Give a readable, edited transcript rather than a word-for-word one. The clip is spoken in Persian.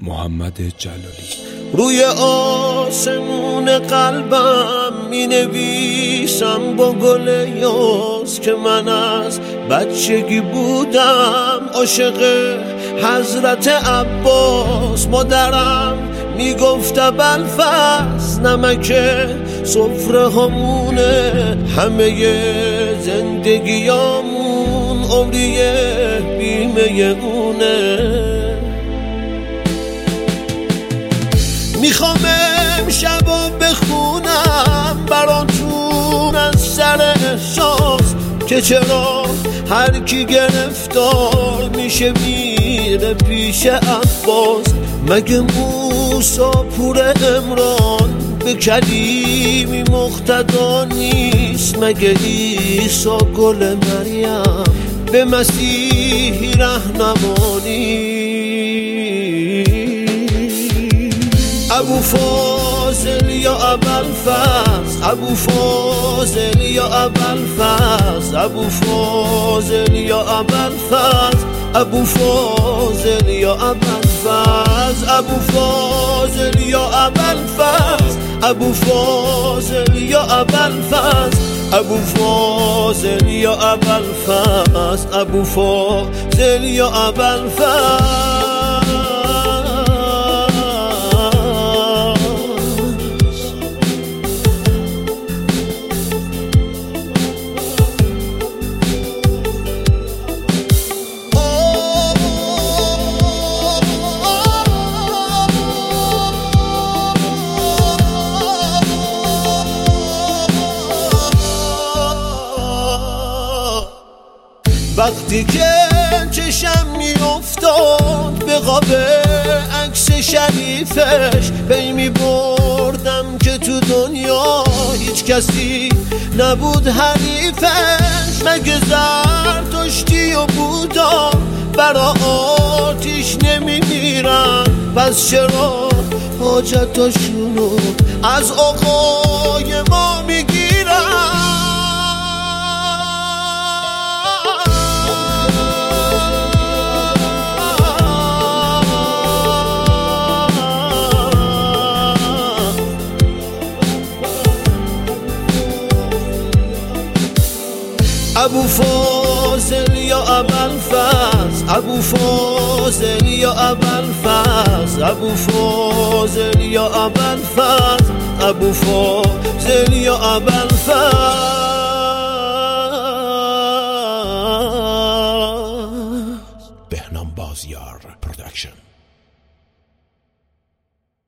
محمد جلالی. روی آسمون قلبم می نویسم با گل یاس که من از بچگی بودم عاشق حضرت عباس. مادرم می گفت ابوالفضل نمک سفره همونه، همه زندگیامون عمری بیمه اونه. میخوام امشبا بخونم براتون از سر احساس که چرا هر کی گرفتار میشه میره پیش عباس. مگه موسی پور عمران به کلیمی مقتدا نیست؟ مگه عیسی گل مریم به مسیحی رهنمانی؟ ابوالفضل یا ابوالفضل، ابوالفضل یا ابوالفضل، ابوالفضل یا ابوالفضل، ابوالفضل یا ابوالفضل، ابوالفضل یا ابوالفضل، ابوالفضل یا ابوالفضل، ابوالفضل یا ابوالفضل، ابوالفضل یا ابوالفضل. وقتی که چشم میافتاد به قاب عکس شریفش، پی میبردم که تو دنیا هیچ کسی نبود حریفش. مگه زرتشتی و بودا برا آتیش نمیمیرن؟ پس چرا حاجتاشونو از آقای ما میگیرن؟ ابوالفضل یا ابوالفضل، ابوالفضل یا ابوالفضل، ابوالفضل یا ابوالفضل، ابوالفضل یا ابوالفضل. بهنام بازیار پروداکشن.